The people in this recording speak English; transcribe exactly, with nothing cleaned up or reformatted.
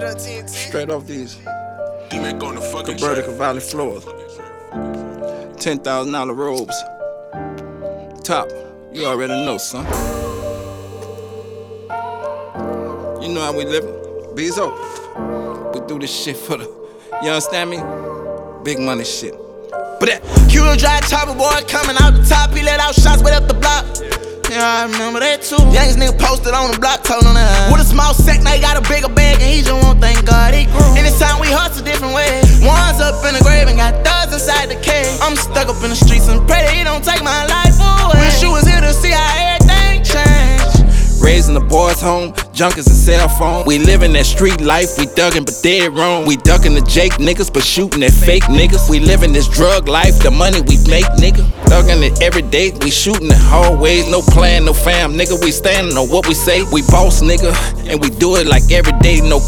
Straight off these Convertical Valley floors. ten thousand dollar robes. Top, you already know, son. You know how we living. Bezo, we do this shit for the, you understand me? Big money shit. But that Q drive chopper boy coming out the top, he let out shots way up the block. Yeah, I remember that too. Youngest nigga posted on the block, told him that. With a small sack, now he got a bigger bag, and he just won't thank God he grew. Anytime we hustle different ways. One's up in the grave and got thugs inside the cave. I'm stuck up in the streets and pray that he don't take my life away. Wish you was here to see how everything changed. Raising the boys home, junkies and cell phone. We living that street life, we thuggin' but dead wrong. We ducking the Jake niggas but shooting at fake niggas. We living this drug life, the money we make, nigga. Thuggin' it every day, we shooting the hallways. No plan, no fam, nigga. We standing on what we say. We boss, nigga, and we do it like every day. No